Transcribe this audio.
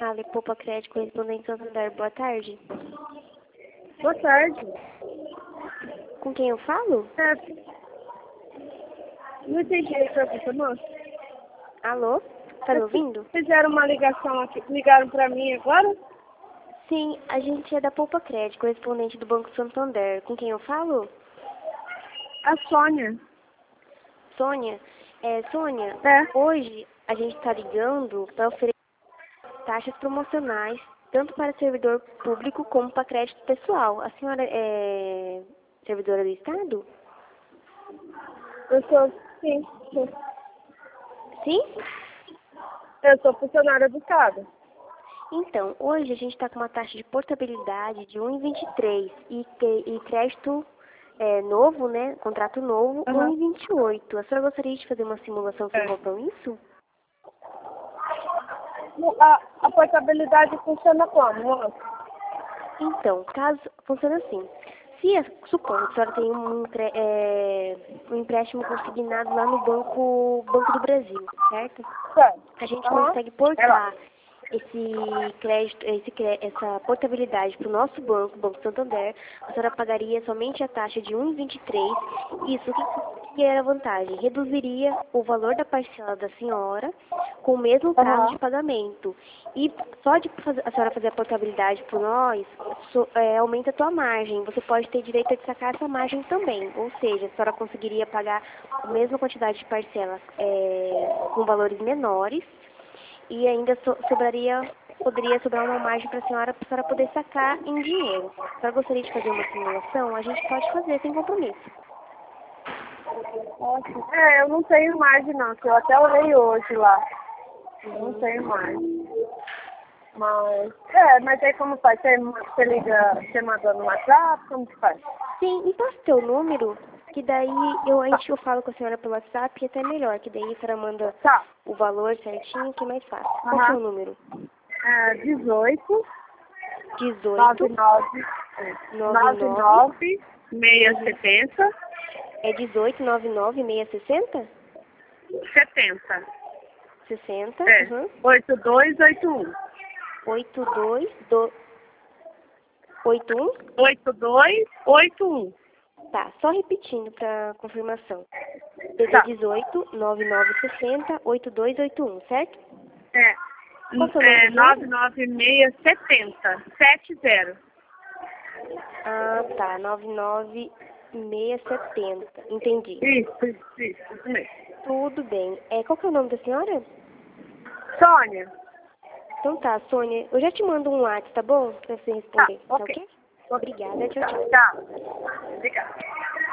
fala é Poupa Crédito, correspondente Santander. Boa tarde. Boa tarde. Com quem eu falo? Não entendi a pergunta, moça. Alô? Tá me ouvindo? Fizeram uma ligação aqui, ligaram pra mim agora? Sim, a gente é da Poupa Crédito, correspondente do Banco Santander. Com quem eu falo? A Sônia. Sônia? Sônia, É. hoje a gente está ligando para oferecer taxas promocionais, tanto para servidor público como para crédito pessoal. A senhora é servidora do Estado? Eu sou, sim. Sim? Eu sou funcionária do Estado. Então, hoje a gente está com uma taxa de portabilidade de 1,23 e crédito novo, né? Contrato novo, 1,28. A senhora gostaria de fazer uma simulação sem compromisso? A portabilidade funciona como, moça? Então, caso funciona assim. Se, supondo que a senhora tem um empréstimo consignado lá no Banco do Brasil, certo? Certo. A gente consegue portar essa portabilidade para o nosso banco, o Banco Santander. A senhora pagaria somente a taxa de 1,23. Isso, o que era a vantagem? Reduziria o valor da parcela da senhora com o mesmo prazo de pagamento. E só de a senhora fazer a portabilidade por nós, aumenta a tua margem. Você pode ter direito a sacar essa margem também. Ou seja, a senhora conseguiria pagar a mesma quantidade de parcelas com valores menores. E ainda poderia sobrar uma margem para a senhora poder sacar em dinheiro. Se a senhora gostaria de fazer uma simulação, a gente pode fazer sem compromisso. Eu não tenho margem não, que eu até olhei hoje lá. Eu não tenho margem. Mas aí como faz? Você liga, você manda no WhatsApp, como que faz? Sim, me passa o teu número, que daí eu falo com a senhora pelo WhatsApp, e até melhor, que daí a senhora manda o valor certinho, que é mais fácil. Qual que é o número? 18 18 99 670 É 18 99 660? 70. 60? 8281. 8281? 8281. Tá, só repetindo para confirmação. DD 18 9960 8281, certo? Qual que é o nome do 99670 70. Ah, tá, 99670. Entendi. Isso mesmo. Tudo bem. Qual que é o nome da senhora? Sônia. Então tá, Sônia, eu já te mando um WhatsApp, tá bom? Pra você responder, tá Ok. ok? Obrigada, tchau, tchau. Tá. Obrigada.